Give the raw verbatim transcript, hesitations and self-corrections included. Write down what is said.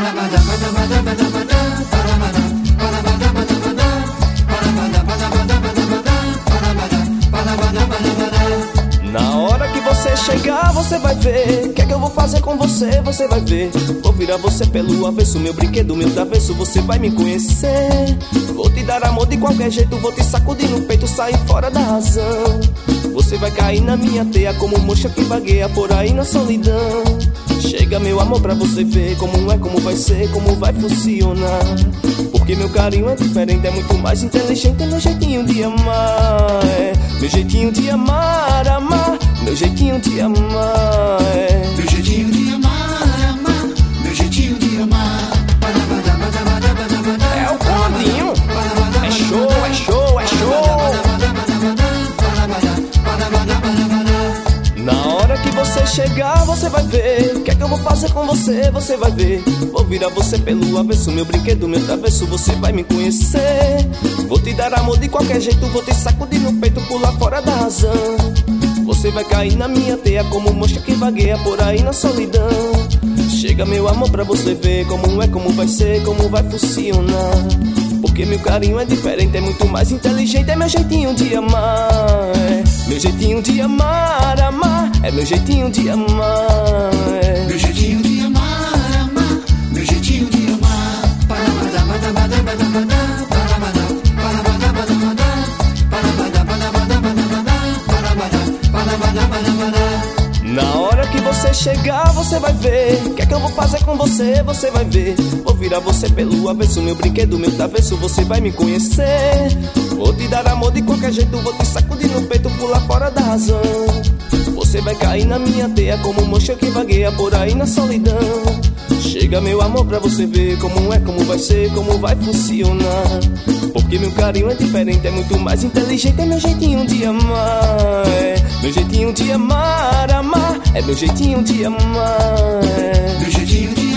Na hora que você chegar, você vai ver o que é que eu vou fazer com você, você vai ver. Vou virar você pelo avesso, meu brinquedo, meu travesso, você vai me conhecer. Vou te dar amor de qualquer jeito, vou te sacudir no peito, sair fora da razão. Você vai cair na minha teia como mocha que vagueia por aí na solidão. Chega meu amor pra você ver como é, como vai ser, como vai funcionar. Porque meu carinho é diferente, é muito mais inteligente, é meu jeitinho de amar, é meu jeitinho de amar, amar, meu jeitinho de amar, é meu jeitinho de amar, amar, meu jeitinho de amar. É o Claudinho, é show, é show, é show. Na hora que você chegar, você vai ver o que é que eu vou fazer com você, você vai ver. Vou virar você pelo avesso, meu brinquedo, meu travesso, você vai me conhecer. Vou te dar amor de qualquer jeito, vou te sacudir no peito, pular fora da razão. Você vai cair na minha teia como mosca que vagueia por aí na solidão. Chega meu amor pra você ver como é, como vai ser, como vai funcionar. Porque meu carinho é diferente, é muito mais inteligente, é meu jeitinho de amar, é meu jeitinho de amar, amar, é meu jeitinho de amar, é meu jeitinho de amar, amar, meu jeitinho de amar. Na hora que você chegar, você vai ver o que é que eu vou fazer com você, você vai ver. Vou virar você pelo avesso, meu brinquedo, meu travesso, você vai me conhecer. Vou te dar amor de qualquer jeito, vou te sacudir no peito, pular fora da razão. Você vai cair na minha teia como mocha que vagueia por aí na solidão. Chega meu amor pra você ver como é, como vai ser, como vai funcionar. Porque meu carinho é diferente, é muito mais inteligente, é meu jeitinho de amar, é meu jeitinho de amar, amar, é meu jeitinho de amar, é meu jeitinho de